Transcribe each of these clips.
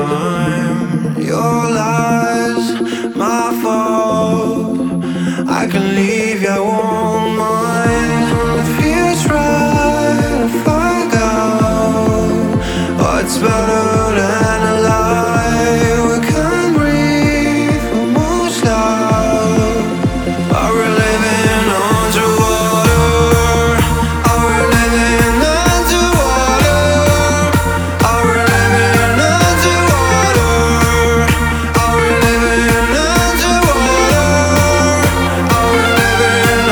time. Your lies, my fault. I can leave, I won't mind. If you try to fuck out, what's better than a lie? We can breathe almost loud. Are we living underwater? Are we living underwater? Are we living underwater? Are we living underwater? Are we living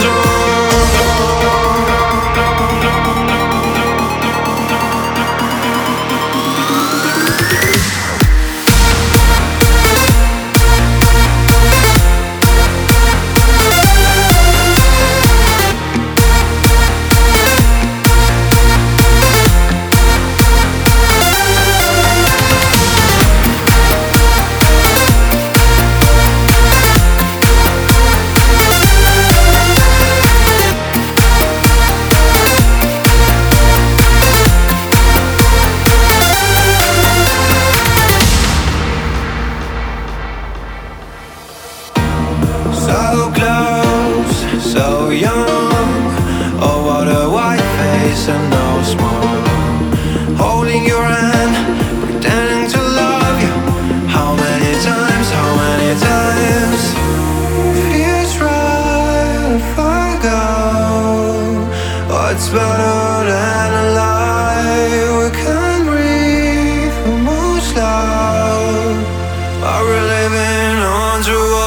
so close, so young. Oh, what a white face and no smile. Holding your hand, pretending to love you. How many times, how many times? If you try to fuck out, what's better than a lie? We can breathe almost loud. Are we living underwater?